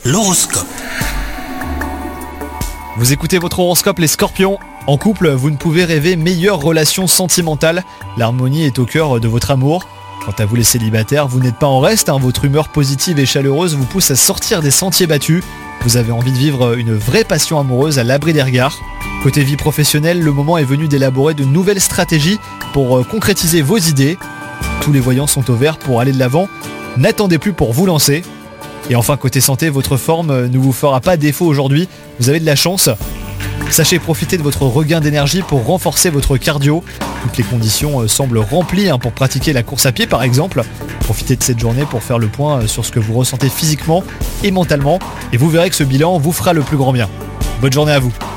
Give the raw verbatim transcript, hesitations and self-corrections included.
L'horoscope. Vous écoutez votre horoscope les scorpions. En couple, vous ne pouvez rêver meilleure relation sentimentale. L'harmonie est au cœur de votre amour. Quant à vous les célibataires, vous n'êtes pas en reste, hein. Votre humeur positive et chaleureuse vous pousse à sortir des sentiers battus. Vous avez envie de vivre une vraie passion amoureuse à l'abri des regards. Côté vie professionnelle, le moment est venu d'élaborer de nouvelles stratégies pour concrétiser vos idées. Tous les voyants sont au vert pour aller de l'avant. N'attendez plus pour vous lancer. Et enfin, côté santé, votre forme ne vous fera pas défaut aujourd'hui. Vous avez de la chance. Sachez profiter de votre regain d'énergie pour renforcer votre cardio. Toutes les conditions semblent remplies pour pratiquer la course à pied par exemple. Profitez de cette journée pour faire le point sur ce que vous ressentez physiquement et mentalement. Et vous verrez que ce bilan vous fera le plus grand bien. Bonne journée à vous.